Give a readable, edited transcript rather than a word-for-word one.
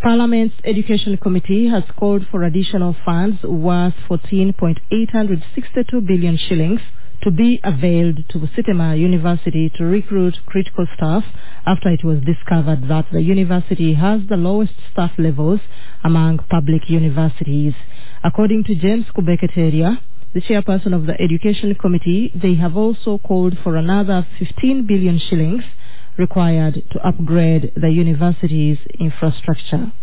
Parliament's Education Committee has called for additional funds worth 14.862 billion shillings to be availed to Sittema University to recruit critical staff after it was discovered that the university has the lowest staff levels among public universities. According to James Kubeketeria, the chairperson of the Education Committee, they have also called for another 15 billion shillings required to upgrade the university's infrastructure.